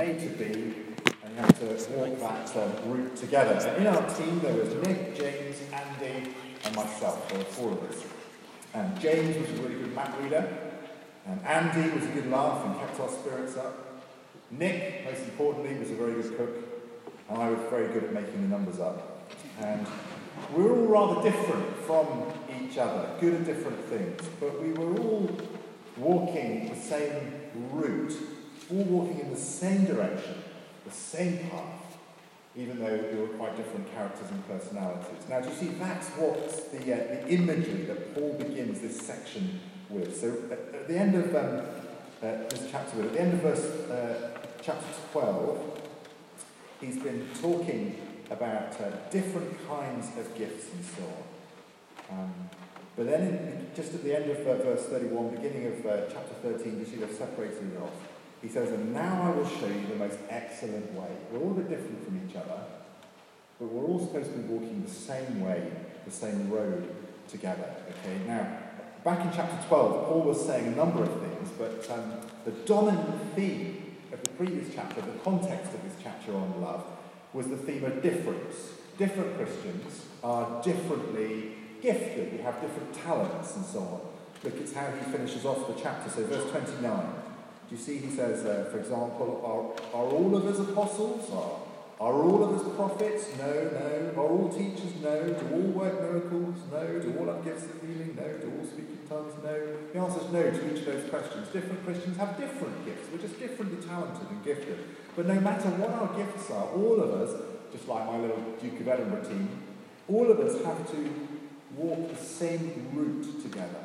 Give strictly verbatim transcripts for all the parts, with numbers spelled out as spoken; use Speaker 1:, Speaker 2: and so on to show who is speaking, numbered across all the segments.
Speaker 1: A to B, and you have to walk that um, route together. And in our team, there was Nick, James, Andy, and myself. There were four of us. And James was a really good map reader, and Andy was a good laugh and kept our spirits up. Nick, most importantly, was a very good cook, and I was very good at making the numbers up. And we were all rather different from each other, good at different things, but we were all walking the same route, all walking in the same direction, the same path, even though we were quite different characters and personalities. Now, do you see, that's what's the, uh, the imagery that Paul begins this section with. So, at, at the end of um, uh, this chapter, at the end of verse uh, chapter twelve, he's been talking about uh, different kinds of gifts and so on. Um, but then, in, just at the end of uh, verse thirty-one, beginning of uh, chapter thirteen, you see they've separated it off. He says, and now I will show you the most excellent way. We're all a bit different from each other, but we're all supposed to be walking the same way, the same road together. Okay. Now, back in chapter twelve, Paul was saying a number of things, but um, the dominant theme of the previous chapter, the context of this chapter on love, was the theme of difference. Different Christians are differently gifted. We have different talents and so on. Look, it's how he finishes off the chapter. So verse twenty-nine. Do you see he says, uh, for example, are, are all of us apostles? Are, are all of us prophets? No, no. Are all teachers? No. Do all work miracles? No. Do all have gifts of healing? No. Do all speak in tongues? No. The answer is no to each of those questions. Different Christians have different gifts. We're just differently talented and gifted. But no matter what our gifts are, all of us, just like my little Duke of Edinburgh team, all of us have to walk the same route together,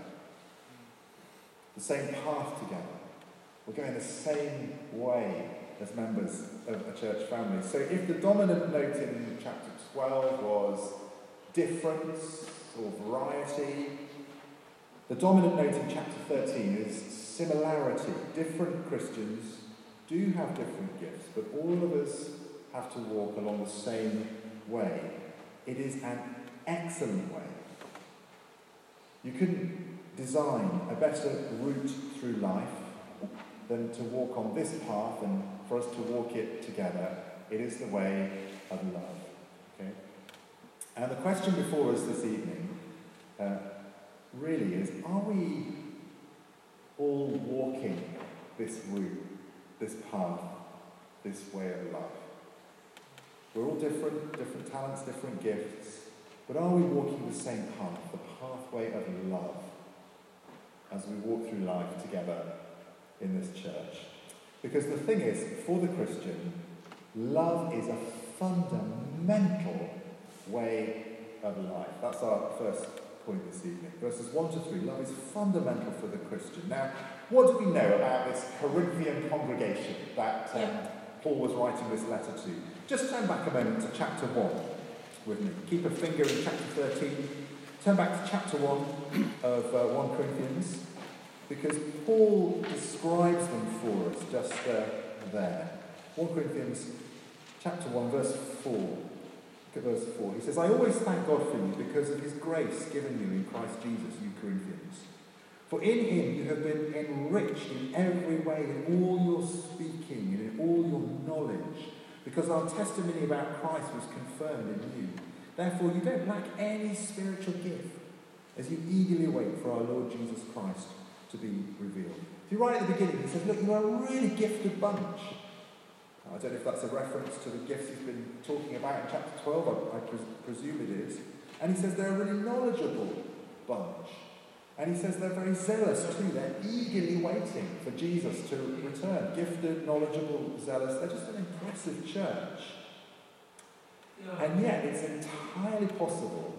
Speaker 1: the same path together. We're going the same way as members of a church family. So if the dominant note in chapter twelve was difference or variety, the dominant note in chapter thirteen is similarity. Different Christians do have different gifts, but all of us have to walk along the same way. It is an excellent way. You couldn't design a better route through life than to walk on this path and for us to walk it together. It is the way of love. Okay? And the question before us this evening uh, really is, are we all walking this route, this path, this way of life? We're all different, different talents, different gifts, but are we walking the same path, the pathway of love, as we walk through life together in this church? Because the thing is, for the Christian, love is a fundamental way of life. That's our first point this evening. Verses one to three, love is fundamental for the Christian. Now, what do we know about this Corinthian congregation that um, yeah. Paul was writing this letter to? Just turn back a moment to chapter one with me. Keep a finger in chapter thirteen. Turn back to chapter one of uh, First Corinthians, because Paul describes them for us just uh, there. First Corinthians chapter one, verse four. Look at verse four. He says, I always thank God for you because of his grace given you in Christ Jesus, you Corinthians. For in him you have been enriched in every way, in all your speaking and in all your knowledge, because our testimony about Christ was confirmed in you. Therefore you don't lack any spiritual gift, as you eagerly wait for our Lord Jesus Christ to be revealed. See, right at the beginning he says, look, you are a really gifted bunch. I don't know if that's a reference to the gifts he's been talking about in chapter twelve, I, I pres- presume it is. And he says they're a really knowledgeable bunch. And he says they're very zealous too. They're eagerly waiting for Jesus to return. Gifted, knowledgeable, zealous. They're just an impressive church. Yeah. And yet it's entirely possible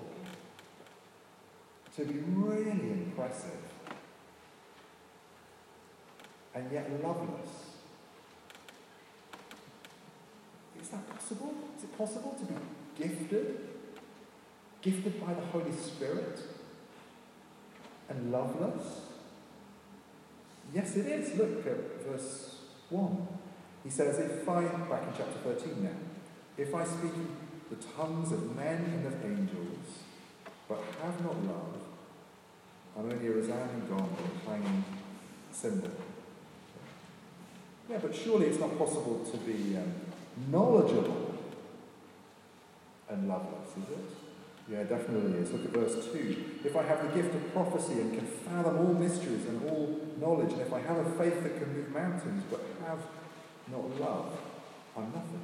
Speaker 1: to be really impressive and yet loveless. Is that possible? Is it possible to be gifted? Gifted by the Holy Spirit? And loveless? Yes, it is. Look at verse one. He says, if I, back in chapter thirteen now, if I speak the tongues of men and of angels, but have not love, I'm only a resounding gong or a clanging cymbal. Yeah, but surely it's not possible to be um, knowledgeable and loveless, is it? Yeah, definitely is. Look at verse two. If I have the gift of prophecy and can fathom all mysteries and all knowledge, and if I have a faith that can move mountains but have not love, I'm nothing.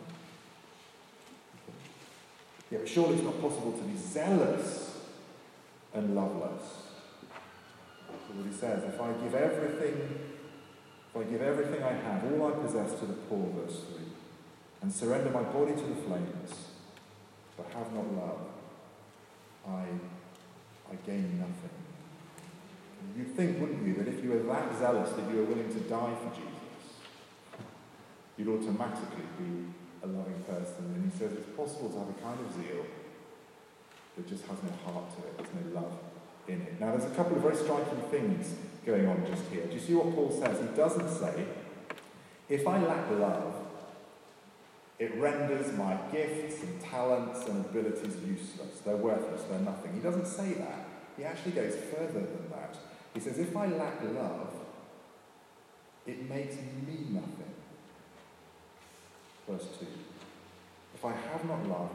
Speaker 1: Yeah, but surely it's not possible to be zealous and loveless. So what he says, if I give everything, if I give everything I have, all I possess to the poor, verse three, and surrender my body to the flames, but have not love, I, I gain nothing. You'd think, wouldn't you, that if you were that zealous that you were willing to die for Jesus, you'd automatically be a loving person. And he says it's possible to have a kind of zeal that just has no heart to it, there's no love in it. Now there's a couple of very striking things going on just here. Do you see what Paul says? He doesn't say, if I lack love, it renders my gifts and talents and abilities useless. They're worthless, they're nothing. He doesn't say that. He actually goes further than that. He says, if I lack love, it makes me nothing. Verse two. If I have not love,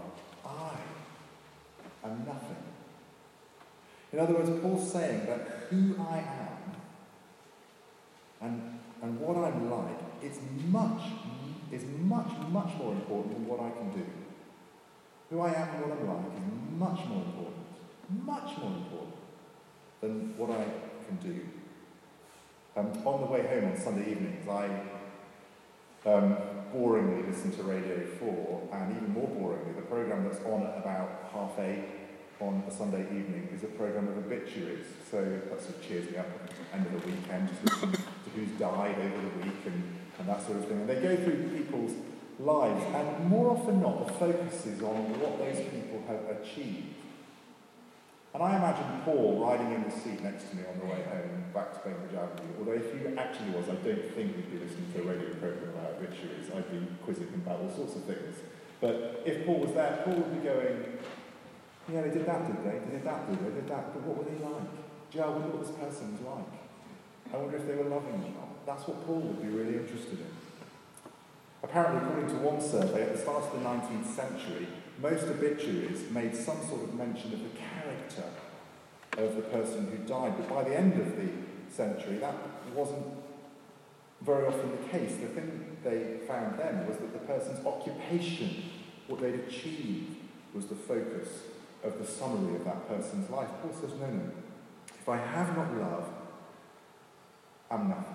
Speaker 1: I am nothing. In other words, Paul's saying that who I am and, and what I'm like is much, is much, much more important than what I can do. Who I am and what I'm like is much more important, much more important than what I can do. Um, on the way home on Sunday evenings, I um, boringly listen to Radio four, and even more boringly, the programme that's on at about half eight on a Sunday evening is a programme of obituaries. So that sort of cheers me up at the end of the weekend, just listening to who's died over the week and, and that sort of thing. And they go through people's lives, and more often not, the focus is on what those people have achieved. And I imagine Paul riding in the seat next to me on the way home back to Bainbridge Avenue, although if he actually was, I don't think he'd be listening to a radio programme about obituaries. I'd be quizzing him about all sorts of things. But if Paul was there, Paul would be going, yeah, they did that, did they? They did that, did they? They did that. But what were they like? Gee, I wonder what this person was like. I wonder if they were loving or not. That's what Paul would be really interested in. Apparently, according to one survey, at the start of the nineteenth century, most obituaries made some sort of mention of the character of the person who died. But by the end of the century, that wasn't very often the case. The thing they found then was that the person's occupation, what they'd achieved, was the focus of the summary of that person's life. Paul says, no, no. If I have not love, I'm nothing.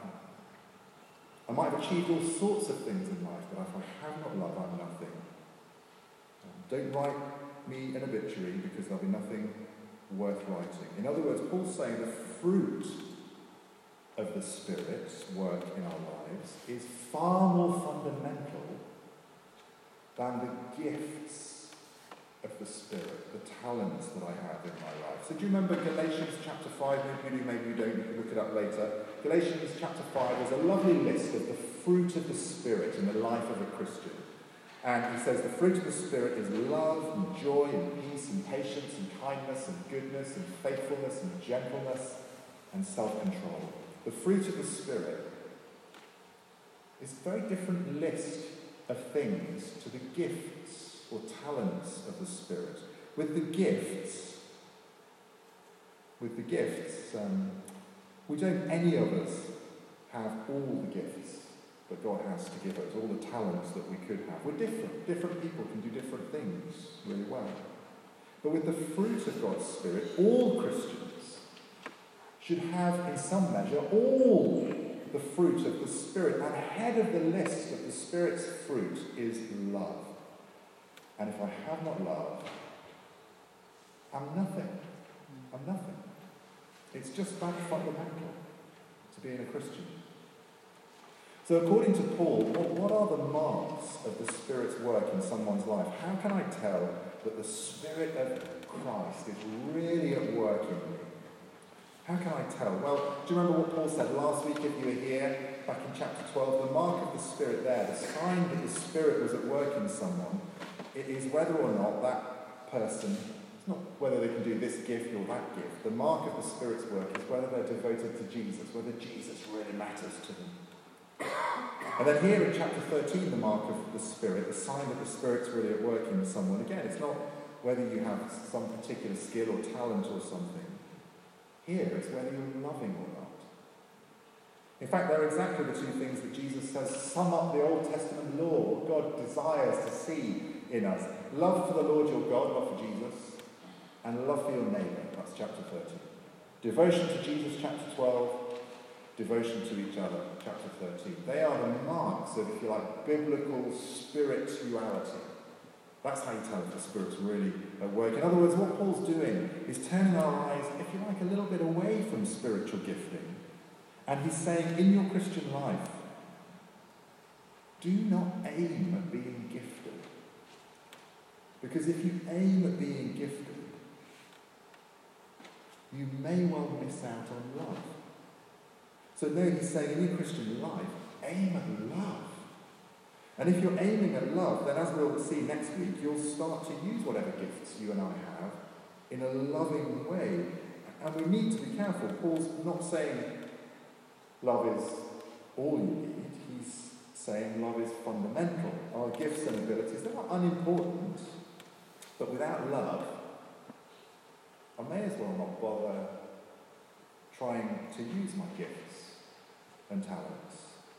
Speaker 1: I might have achieved all sorts of things in life, but if I have not love, I'm nothing. Don't write me an obituary because there'll be nothing worth writing. In other words, Paul's saying the fruit of the Spirit's work in our lives is far more fundamental than the gifts of the Spirit, the talents that I have in my life. So do you remember Galatians chapter five? Maybe you do, maybe you don't. You can look it up later. Galatians chapter five is a lovely list of the fruit of the Spirit in the life of a Christian. And he says the fruit of the Spirit is love and joy and peace and patience and kindness and goodness and faithfulness and gentleness and self-control. The fruit of the Spirit is a very different list of things to the gifts or talents of the Spirit. With the gifts, with the gifts, um, we don't, any of us, have all the gifts that God has to give us, all the talents that we could have. We're different. Different people can do different things really well. But with the fruit of God's Spirit, all Christians should have, in some measure, all the fruit of the Spirit. And ahead of the list of the Spirit's fruit is love. And if I have not love, I'm nothing. I'm nothing. It's just that fundamental to being a Christian. So according to Paul, what, what are the marks of the Spirit's work in someone's life? How can I tell that the Spirit of Christ is really at work in me? How can I tell? Well, do you remember what Paul said last week if you were here, back in chapter twelve? The mark of the Spirit there, the sign that the Spirit was at work in someone, it is whether or not that person, it's not whether they can do this gift or that gift. The mark of the Spirit's work is whether they're devoted to Jesus, whether Jesus really matters to them. And then here in chapter thirteen, the mark of the Spirit, the sign that the Spirit's really at work in someone. Again, it's not whether you have some particular skill or talent or something. Here, it's whether you're loving or not. In fact, they're exactly the two things that Jesus says sum up the Old Testament law, what God desires to see in us. Love for the Lord your God, love for Jesus, and love for your neighbour. That's chapter thirteen. Devotion to Jesus, chapter twelve. Devotion to each other, chapter thirteen. They are the marks of, if you like, biblical spirituality. That's how you tell if the Spirit's really at work. In other words, what Paul's doing is turning our eyes, if you like, a little bit away from spiritual gifting. And he's saying, in your Christian life, do not aim at being gifted. Because if you aim at being gifted, you may well miss out on love. So no, he's saying in your Christian life, aim at love. And if you're aiming at love, then as we'll see next week, you'll start to use whatever gifts you and I have in a loving way. And we need to be careful. Paul's not saying love is all you need. He's saying love is fundamental. Our gifts and abilities, they're not unimportant. But without love, I may as well not bother trying to use my gifts and talents.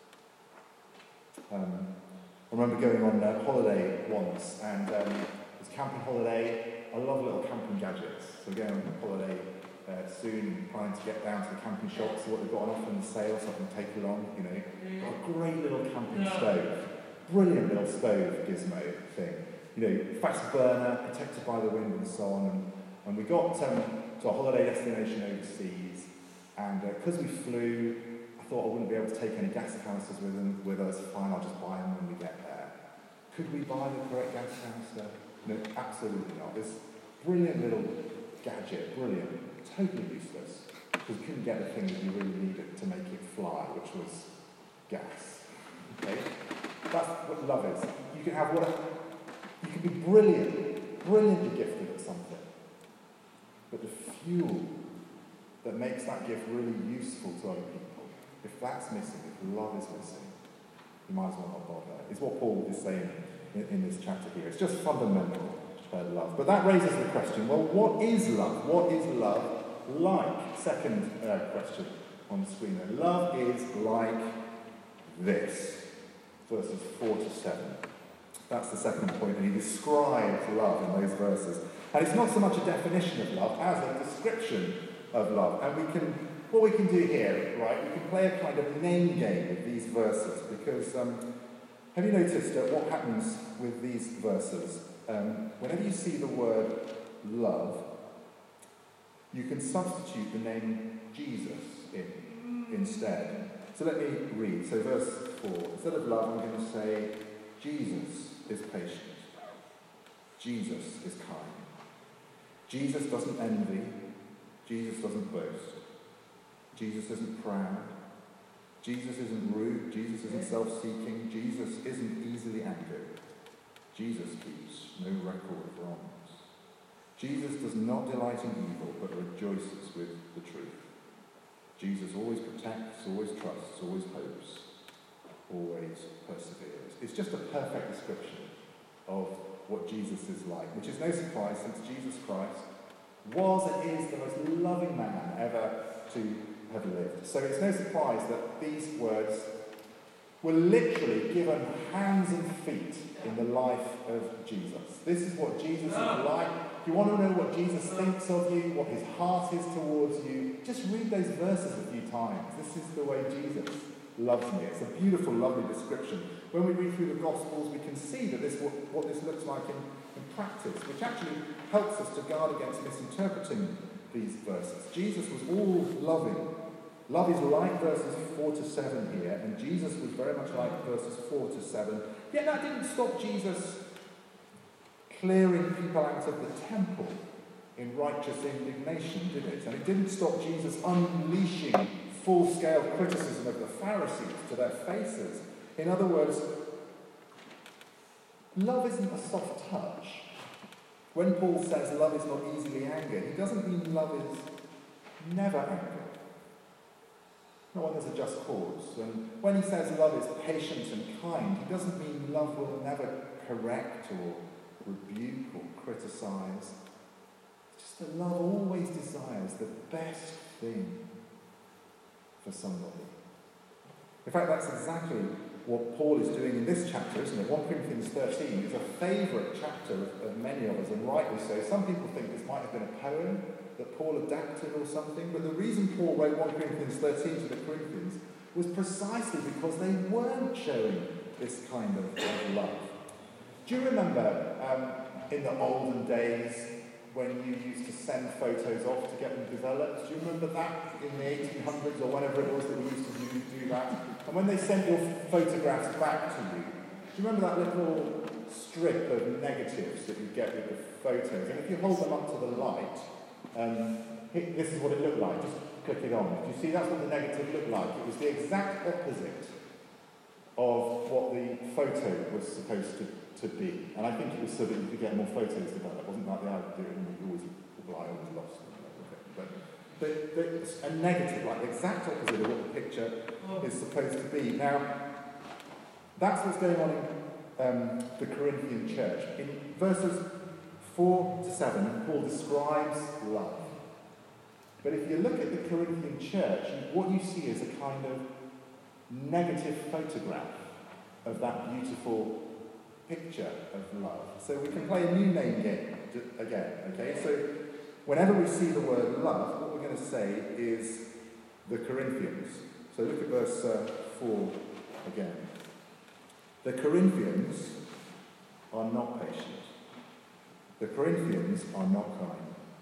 Speaker 1: Um, I remember going on a holiday once, and um, it was camping holiday. I love little camping gadgets. So going on a holiday uh, soon, trying to get down to the camping shop, see what they've got on offer in the sale, so I can take along, you know. Got a great little camping stove. Brilliant little stove gizmo thing. You know, fast burner, protected by the wind and so on. And, and we got um, to a holiday destination overseas, and because uh, we flew, I thought I wouldn't be able to take any gas canisters with, them, with us. Fine, I'll just buy them when we get there. Could we buy the correct gas canister? No, absolutely not. This brilliant little gadget, brilliant, totally useless, because we couldn't get the thing that you really needed to make it fly, which was gas. Okay? That's what love is. You can have whatever. You can be brilliant, brilliantly gifted at something, but the fuel that makes that gift really useful to other people, if that's missing, if love is missing, you might as well not bother. It's what Paul is saying in, in this chapter here. It's just fundamental uh, love. But that raises the question, well, what is love? What is love like? Second uh, question on the screen there. Love is like this. Verses four to seven. That's the second point, and he describes love in those verses. And it's not so much a definition of love as a description of love. And we can, what we can do here, right, we can play a kind of name game with these verses, because um, have you noticed uh, what happens with these verses? Um, whenever you see the word love, you can substitute the name Jesus in instead. So let me read. So verse four. Instead of love, I'm going to say Jesus is patient. Jesus is kind. Jesus doesn't envy. Jesus doesn't boast. Jesus isn't proud. Jesus isn't rude. Jesus isn't self-seeking. Jesus isn't easily angered. Jesus keeps no record of wrongs. Jesus does not delight in evil, but rejoices with the truth. Jesus always protects, always trusts, always hopes, always perseveres. It's just a perfect description of what Jesus is like, which is no surprise since Jesus Christ was and is the most loving man ever to have lived. So it's no surprise that these words were literally given hands and feet in the life of Jesus. This is what Jesus is like. If you want to know what Jesus thinks of you, what his heart is towards you, just read those verses a few times. This is the way Jesus loves me. It's a beautiful, lovely description. When we read through the Gospels, we can see that this what, what this looks like in, in practice, which actually helps us to guard against misinterpreting these verses. Jesus was all loving. Love is like verses four to seven here, and Jesus was very much like verses four to seven. Yet that didn't stop Jesus clearing people out of the temple in righteous indignation, did it? And it didn't stop Jesus unleashing full-scale criticism of the Pharisees to their faces. In other words, love isn't a soft touch. When Paul says love is not easily angered, he doesn't mean love is never angered. not when there's a just cause. And when he says love is patient and kind, he doesn't mean love will never correct or rebuke or criticise. It's just that love always desires the best thing for somebody. In fact, that's exactly what Paul is doing in this chapter, isn't it? First Corinthians thirteen is a favourite chapter of, of many of us, and rightly so. Some people think this might have been a poem that Paul adapted or something, but the reason Paul wrote First Corinthians thirteen to the Corinthians was precisely because they weren't showing this kind of, of love. Do you remember um, in the olden days when you used to send photos off to get them developed? Do you remember that in the eighteen hundreds or whenever it was that we used to do, do that? And when they sent your photographs back to you, do you remember that little strip of negatives that you get with the photos? And if you hold them up to the light, um, this is what it looked like. Just click it on. Do you see that's what the negative looked like? It was the exact opposite of what the photo was supposed to, to be. And I think it was so that you could get more photos developed. It wasn't like the idea and we always, well, I always lost them. But, but, but it's a negative, like the exact opposite of what the picture is supposed to be. Now, that's what's going on in um, the Corinthian church. In verses four to seven, Paul describes love. But if you look at the Corinthian church, what you see is a kind of negative photograph of that beautiful picture of love. So we can play a new name game again, okay? So whenever we see the word love, what we're going to say is the Corinthians. So look at verse uh, four again. The Corinthians are not patient. The Corinthians are not kind.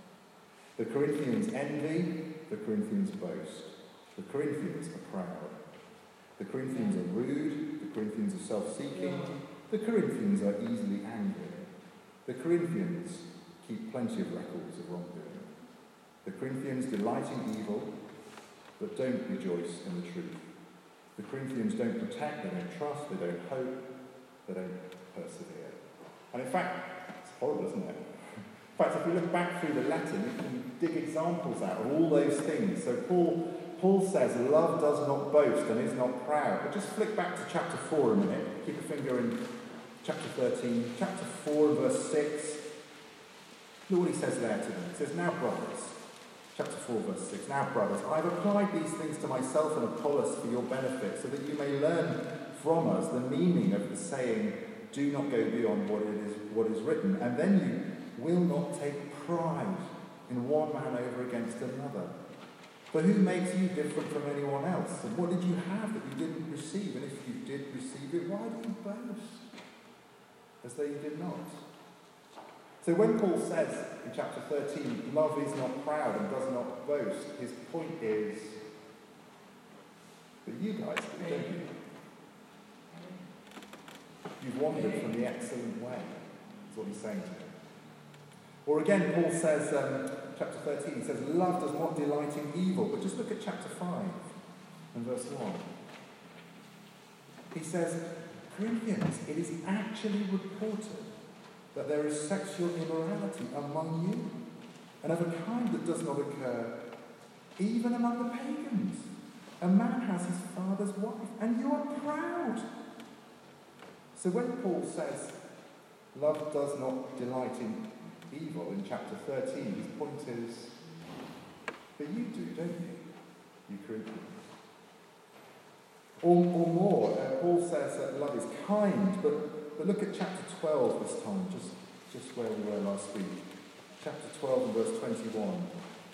Speaker 1: The Corinthians envy. The Corinthians boast. The Corinthians are proud. The Corinthians are rude. The Corinthians are self-seeking. The Corinthians are easily angry. The Corinthians keep plenty of records of wrongdoing. The Corinthians delight in evil, but don't rejoice in the truth. The Corinthians don't protect, they don't trust, they don't hope, they don't persevere. And in fact, it's horrible, isn't it? In fact, if we look back through the letter, we can dig examples out of all those things. So Paul, Paul says, love does not boast and is not proud. But just flick back to chapter four a minute. Keep a finger in chapter thirteen. Chapter four and verse six. Look what he says there to them. He says, now brothers, chapter four verse six, now brothers, I've applied these things to myself and Apollos for your benefit, so that you may learn from us the meaning of the saying, do not go beyond what it is, what is written, and then you will not take pride in one man over against another. For who makes you different from anyone else? And what did you have that you didn't receive? And if you did receive it, why do you boast as though you did not? So when Paul says in chapter thirteen, love is not proud and does not boast, his point is that you guys do, don't you? You've wandered from the excellent way, is what he's saying to them. Or again, Paul says, um, chapter thirteen, he says, love does not delight in evil. But just look at chapter five and verse one. He says, Corinthians, it is actually reported that there is sexual immorality among you, and of a kind that does not occur even among the pagans. A man has his father's wife, and you are proud. So when Paul says, love does not delight in evil in chapter thirteen, his point is, but you do, don't you? You Corinthians. Or, or more, uh, Paul says that love is kind, but, but look at chapter twelve this time, just, just where we were last week. Chapter twelve and verse twenty-one.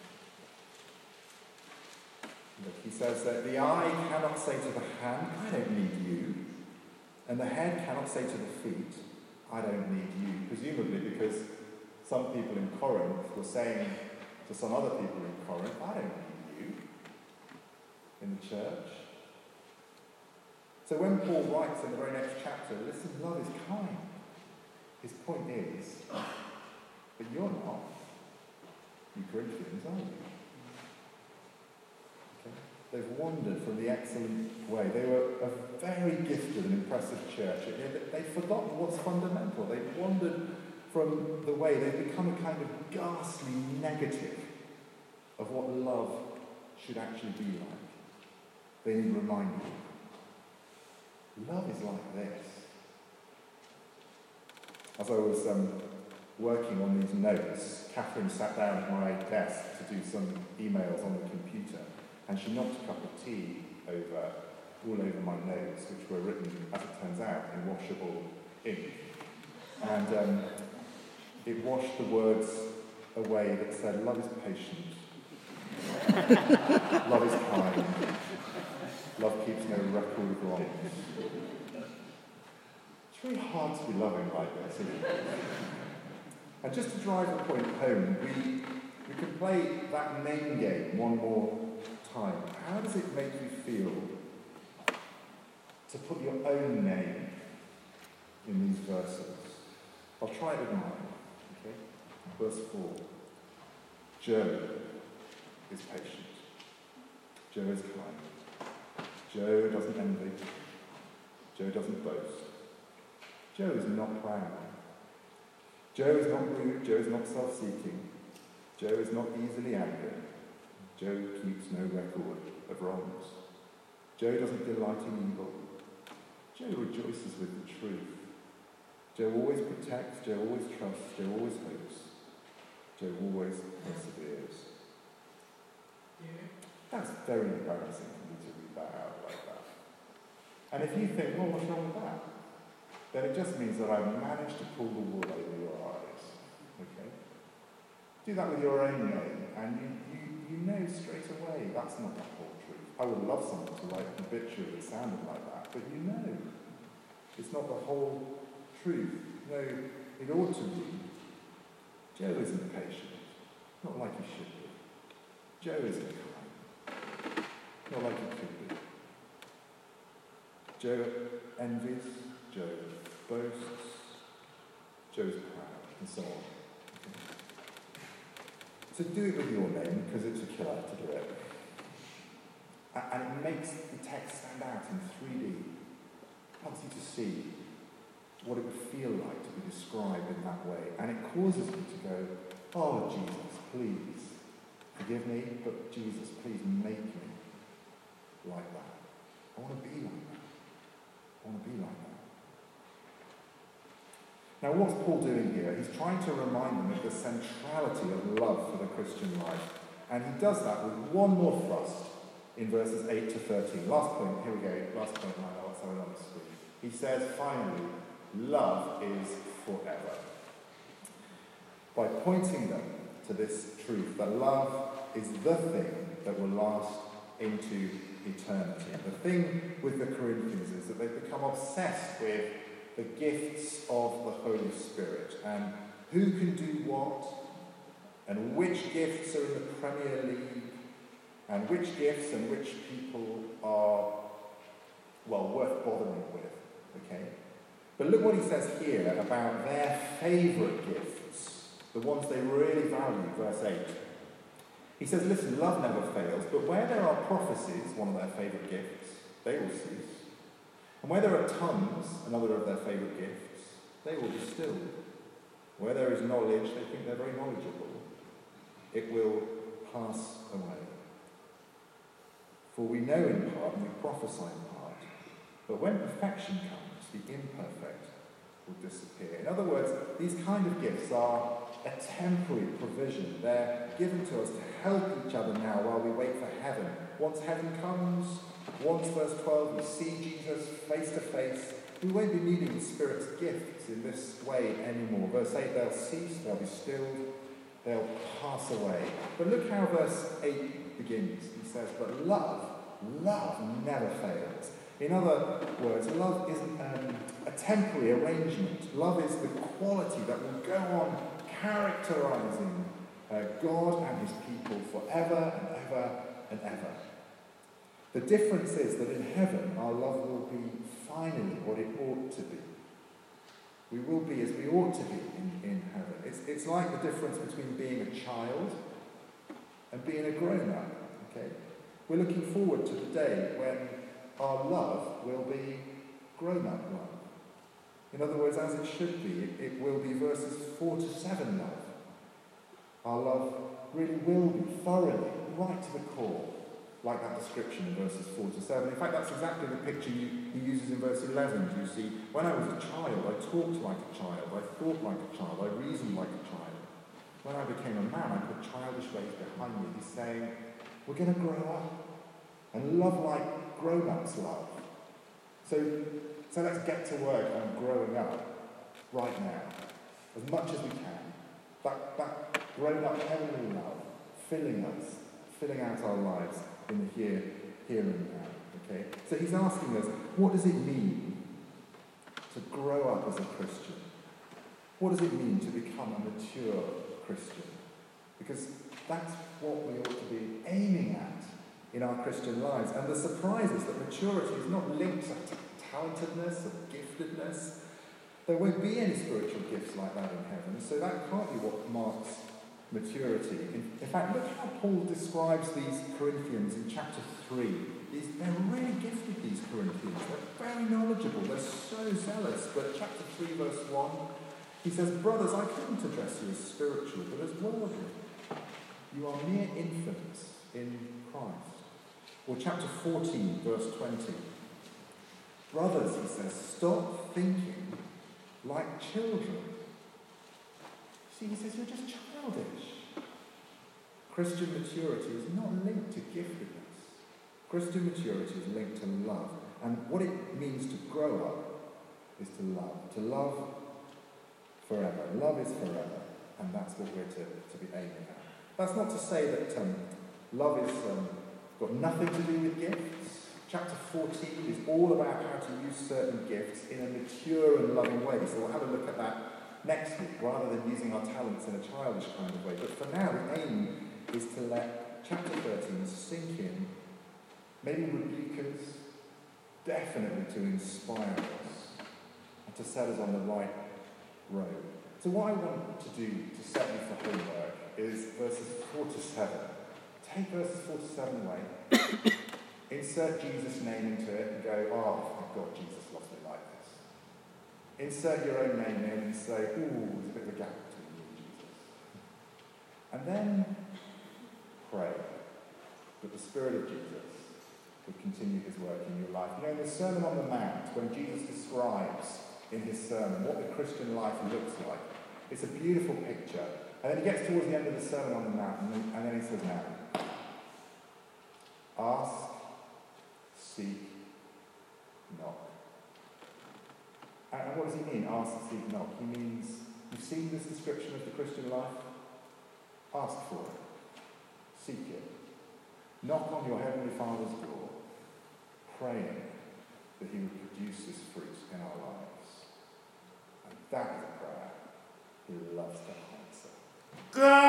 Speaker 1: Look, he says that the eye cannot say to the hand, I don't need you. And the head cannot say to the feet, I don't need you. Presumably because some people in Corinth were saying to some other people in Corinth, I don't need you in the church. So when Paul writes in the very next chapter, listen, love is kind. His point is, but you're not. You Corinthians, are you? Okay. They've wandered from the excellent way. They were a very gifted and impressive church. They'd forgotten what's fundamental. They'd wandered from the way. They've become a kind of ghastly negative of what love should actually be like. they need reminding. Love is like this. As I was um, working on these notes, Catherine sat down at my desk to do some emails on the computer, and she knocked a cup of tea over, all over my notes, which were written, as it turns out, in washable ink. And um, it washed the words away that said, love is patient, love is kind, love keeps no record of wrongs. It's really hard to be loving like this, isn't it? And just to drive the point home, we, we can play that name game one more time. How does it make you feel to put your own name in these verses? I'll try it with mine. Okay? Verse four. Joe is patient. Joe is kind. Joe doesn't envy. Joe doesn't boast. Joe is not proud. Joe is not rude. Joe is not self-seeking. Joe is not easily angered. Joe keeps no record of wrongs. Joe doesn't delight in evil. Joe rejoices with the truth. Joe always protects. Joe always trusts. Joe always hopes. Joe always perseveres. That's very embarrassing for me to read that out like that. And if you think, well, what's wrong with that? Then it just means that I've managed to pull the wool over your eyes. Okay? Do that with your own name, and you, you, you know straight away that's not the whole truth. I would love someone to write an obituary that sounded like that, but you know it's not the whole truth. No, it ought to be. Joe isn't patient, not like he should be. Joe isn't kind, not like he could be. Joe envies, Joe boasts, Joe's proud, and so on. So do it with your name, because it's a killer to do it. And it makes the text stand out in three D. It helps you to see what it would feel like to be described in that way. And it causes you to go, oh, Jesus, please, forgive me, but Jesus, please make me like that. I want to be like that. I want to be like that. Now, what's Paul doing here? He's trying to remind them of the centrality of love for the Christian life. And he does that with one more thrust in verses eight to thirteen. Last point, here we go, last point, my notes are on the screen. He says, finally, love is forever. By pointing them to this truth, that love is the thing that will last into eternity. The thing with the Corinthians is that they've become obsessed with the gifts of the Holy Spirit and who can do what and which gifts are in the Premier League and which gifts and which people are, well, worth bothering with, okay? But look what he says here about their favourite gifts, the ones they really value, verse eight. He says, listen, love never fails, but where there are prophecies, one of their favourite gifts, they will cease. And where there are tongues, another of their favourite gifts, they will be stilled. Where there is knowledge, they think they're very knowledgeable. It will pass away. For we know in part and we prophesy in part. But when perfection comes, the imperfect will disappear. In other words, these kind of gifts are a temporary provision. They're given to us to help each other now while we wait for heaven. Once heaven comes, once, verse twelve, we see Jesus face to face, we won't be needing the Spirit's gifts in this way anymore. Verse eight, they'll cease, they'll be stilled, they'll pass away. But look how verse eight begins. He says, but love, love never fails. In other words, love isn't um, a temporary arrangement. Love is the quality that will go on characterizing uh, God and his people forever and ever and ever. The difference is that in heaven, our love will be finally what it ought to be. We will be as we ought to be in, in heaven. It's, it's like the difference between being a child and being a grown-up. Okay? We're looking forward to the day when our love will be grown-up love. In other words, as it should be, it, it will be verses four to seven love. Our love really will be thoroughly, right to the core, like that description in verses four to seven. In fact, that's exactly the picture he uses in verse eleven. Do you see? When I was a child, I talked like a child, I thought like a child, I reasoned like a child. When I became a man, I put childish ways behind me. He's saying, we're going to grow up and love like grown-ups love. So, so let's get to work on growing up right now, as much as we can. That, that grown-up heavenly love, filling us, filling out our lives in the here, here and now. Okay? So he's asking us, what does it mean to grow up as a Christian? What does it mean to become a mature Christian? Because that's what we ought to be aiming at in our Christian lives. And the surprise is that maturity is not linked to talentedness or giftedness. There won't be any spiritual gifts like that in heaven, so that can't be what marks maturity. In, in fact, look how Paul describes these Corinthians in chapter three. These, they're really gifted, these Corinthians. They're very knowledgeable. They're so zealous. But chapter three, verse one, he says, brothers, I couldn't address you as spiritual, but as worldly. You are mere infants in Christ. Or chapter fourteen, verse twenty. Brothers, he says, stop thinking like children. See, he says, you're just childish. Christian maturity is not linked to giftedness. Christian maturity is linked to love. And what it means to grow up is to love. To love forever. Love is forever. And that's what we're to, to be aiming at. That's not to say that um, love is um, got nothing to do with gifts. Chapter fourteen is all about how to use certain gifts in a mature and loving way. So we'll have a look at that next week, rather than using our talents in a childish kind of way. But for now, the aim is to let chapter thirteen sink in, maybe rebuke us, definitely to inspire us, and to set us on the right road. So what I want to do to set you for homework is verses four to seven. Take verses four to seven away, insert Jesus' name into it and go, oh, thank God Jesus loves me like this. Insert your own name in and say, ooh, there's a bit of a gap between you and Jesus. And then pray that the Spirit of Jesus would continue his work in your life. You know, in the Sermon on the Mount, when Jesus describes in his sermon what the Christian life looks like, it's a beautiful picture. And then he gets towards the end of the Sermon on the Mount, and then, and then he says, now, ask, seek, knock. And what does he mean, ask, seek, knock? He means, you've seen this description of the Christian life? Ask for it. Seek it. Knock on your Heavenly Father's door, praying that he would produce this fruit in our lives. And that is a prayer he loves to answer. God!